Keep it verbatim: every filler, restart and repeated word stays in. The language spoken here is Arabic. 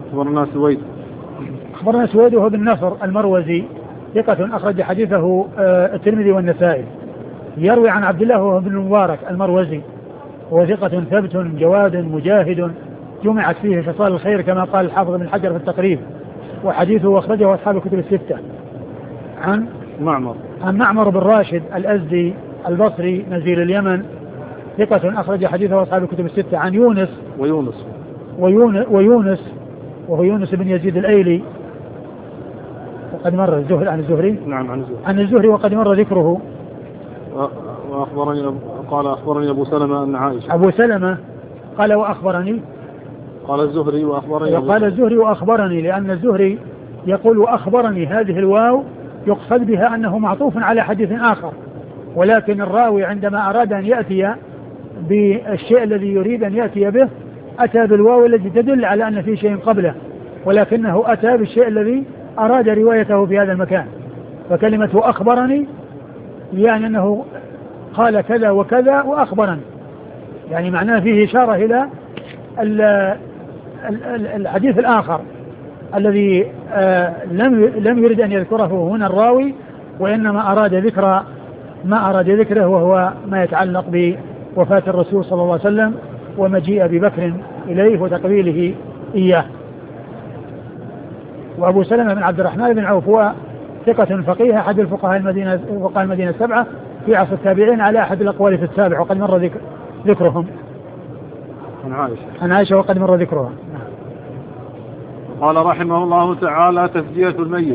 أخبرنا سويد أخبرنا سويد وهو بن نصر المروزي ثقة أخرج حديثه الترمذي والنسائي. يروي عن عبد الله وهو بن المبارك المروزي هو ثقة ثبت جواد مجاهد جمعت فيه خصال الخير كما قال الحافظ بن حجر في التقريب، وحديثه أخرجه أصحاب الكتب الستة. عن معمر عن معمر بن راشد الأزدي البصري نزيل اليمن ثقة أخرج حديثه أصحاب الكتب الستة. عن يونس ويونس ويونس, ويونس وهو يونس بن يزيد الأيلي وقد مر الزهري عن الزهري نعم عن الزهري عن الزهري وقد مر ذكره. وأخبرني قال أخبرني أبو سلمة أن عائشة أبو سلمة قال وأخبرني قال الزهري وأخبرني وقال الزهري وأخبرني، لأن الزهري يقول وأخبرني هذه الواو يقصد بها أنه معطوف على حديث آخر، ولكن الراوي عندما أراد أن يأتي بالشيء الذي يريد أن يأتي به أتى بالواو التي تدل على أن في شيء قبله، ولكنه أتى بالشيء الذي أراد روايته في هذا المكان. فكلمة أخبرني يعني أنه قال كذا وكذا وأخبرني، يعني معناه فيه إشارة إلى الحديث الآخر الذي لم لم يرد أن يذكره هنا الراوي، وإنما أراد ذكر ما أراد ذكره، وهو ما يتعلق بوفاة الرسول صلى الله عليه وسلم ومجيء أبي بكر إليه وتقبيله إياه. وأبو سلمة بن عبد الرحمن بن عوف هو ثقة فقيه أحد الفقهاء المدينة فقهاء المدينة السبعة في عصر التابعين على أحد الأقوال في السابع، وقد مر ذكر ذكرهم. عن عائشة عن عائشة وقد مر ذكرها. قال رحمه الله تعالى: تسجية الميت.